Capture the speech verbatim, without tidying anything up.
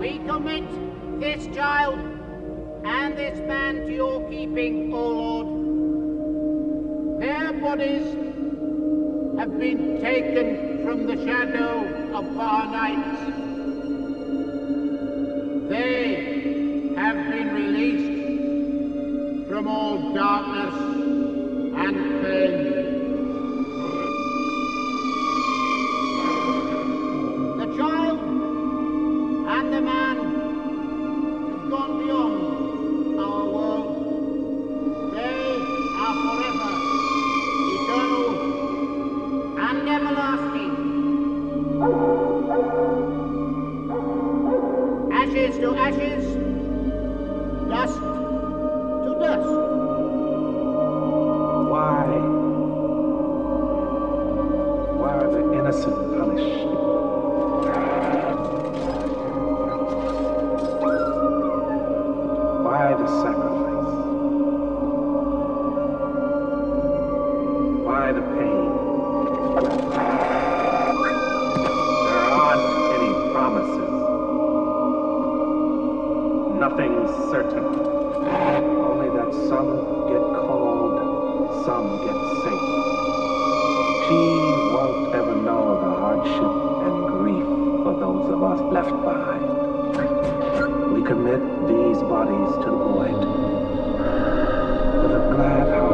We commit this child and this man to your keeping, O Lord. Their bodies have been taken from the shadow of far nights. They have been released from all darkness and pain. The child and the man have gone beyond our world. They are forever eternal and everlasting. Ashes to ashes, dust to dust. Why? Why are the innocent punished? Why the sacrifice? Why the pain? There aren't any promises. Nothing's certain. Only that some get called, some get saved. She won't ever know the hardship and grief for those of us left behind. We commit these bodies to the void with a glad heart.